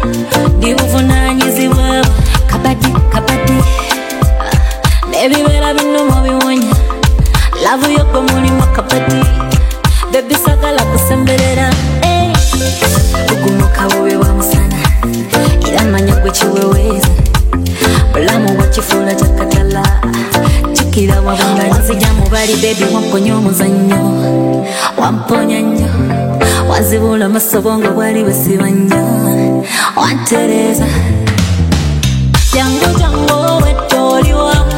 ndibuvunanyizibwa kabadi kabadi nebibera bino mubiwonya lavu yokwe mulimu kabadi baby sagala kusemberera lugumuka bubi bwa musana era manya gwe kiweweza bulamu bwakifula kyakatala kikira wabanga nzija mubali baby wamponya omuzannyo wamponya nnyo wazibula amasobongo bwali bwesiba nnyo wantereza jangu jangu wetoliwa